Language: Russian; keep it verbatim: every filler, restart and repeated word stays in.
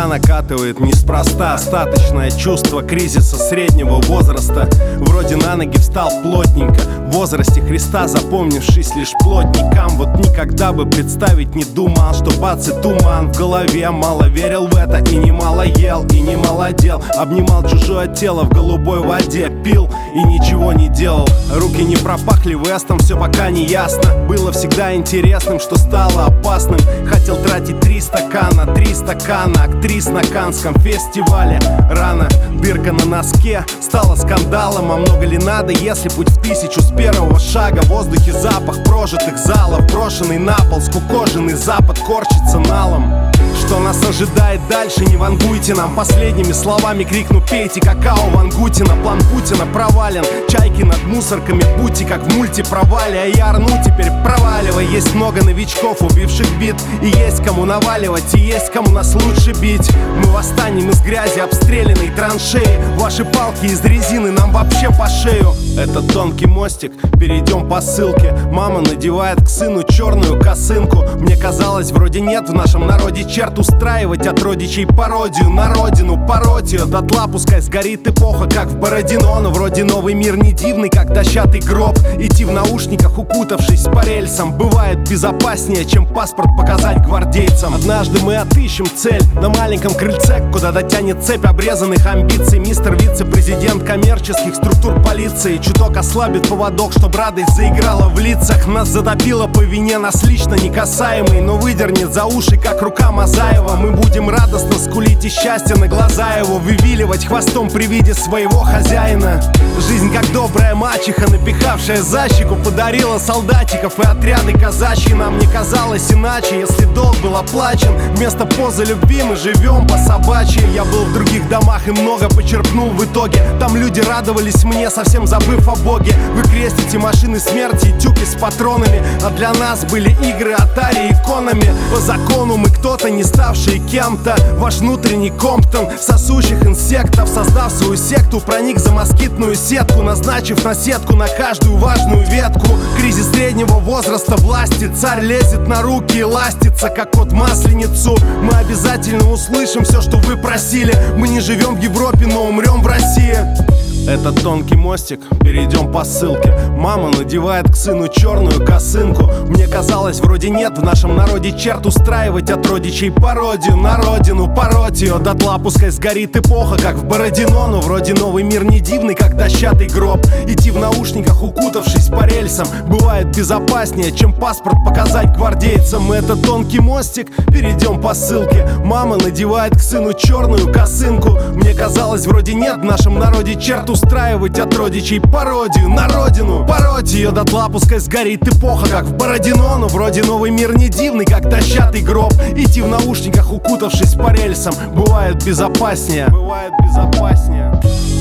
накатывает неспроста. Остаточное чувство кризиса среднего возраста. Вроде на ноги встал плотненько, в возрасте Христа запомнившись лишь плотникам. Вот никогда бы представить не думал, что бац и туман в голове. Мало верил в это и немало ел, и не молодел. Обнимал чужое тело в голубой воде, пил и ничего не делал. Руки не пропахли вестом, все пока не ясно. Было всегда интересным, что стало опасным. Хотел тратить три стакана, три стакана актрис на Каннском фестивале. Рано, дырка на носке стала скандалом. А много ли надо, если путь в тысячу с первого шага? В воздухе запах прожитых залов, брошенный на пол, скукоженный запад корчится налом. Что нас ожидает дальше, не вангуйте нам. Последними словами крикну: пейте какао Вангутина. План Путина провален, чайки над мусорками, будьте как в мульти провале. А я орну теперь проваливай. Есть много новичков, убивших бит, и есть кому наваливать, и есть кому нас лучше бить. Мы восстанем из грязи обстрелянной траншеи. Ваши палки из резины нам вообще по шею. Это тонкий мостик, перейдем по ссылке. Мама надевает к сыну черную косынку. Мне казалось, вроде нет в нашем народе черт устраивать от родичей пародию на родину. Пороть ее дотла, пускай сгорит эпоха, как в Бородино. Но вроде новый мир не дивный, как дощатый гроб. Идти в наушниках, укутавшись по рельсам, бывает безопаснее, чем паспорт показать гвардейцам. Однажды мы отыщем цель на маленьком крыльце, куда дотянет цепь обрезанных амбиций. Мистер вице-президент коммерческих структур полиции чуток ослабит поводок, чтоб радость заиграла в лицах. Нас затопило по вине, нас лично некасаемый, но выдернет за уши, как рука Мазаева. Мы будем радостно скулить и счастье на глаза его вывиливать хвостом при виде своего хозяина. Жизнь как добрая мачеха, напихавшая за щеку, подарила солдатиков и отряды казачьи. Нам не казалось иначе, если долг был оплачен. Вместо позы любви мы живем по собачьи. Я был в других домах и много почерпнул в итоге. Там люди радовались мне, совсем забыв о Боге. Вы крестите машины смерти и тюки с патронами, а для нас были игры Atari иконами. По закону мы кто-то, не ставшие кем-то. Ваш внутренний Комптон сосущих инсектов, создав свою секту, проник за москитную сетку, назначив наседку на каждую важную ветку. Кризис среднего возраста власти, царь лезет на руки и ластится, как кот масленицу. Мы обязательно услышим все, что вы просили. Мы не живем в Европе, но умрем в России. Это тонкий мостик, перейдем по ссылке. Мама надевает к сыну черную косынку. Мне казалось, вроде нет в нашем народе черт устраивать от родичей пародию на родину. Пороть ее дотла, пускай сгорит эпоха, как в Бородино. Но вроде новый мир не дивный, как дощатый гроб. Идти в наушниках, укутавшись по рельсам, бывает безопаснее, чем паспорт показать гвардейцам. Это тонкий мостик, перейдем по ссылке. Мама надевает к сыну черную косынку. Мне казалось, вроде нет в нашем народе черт устраивать от родичей пародию на родину. Пороть ее дотла, пускай сгорит эпоха, как в Бородино. Но вроде новый мир не дивный, как дощатый гроб. Идти в наушниках, укутавшись по рельсам, бывает безопаснее. Бывает безопаснее.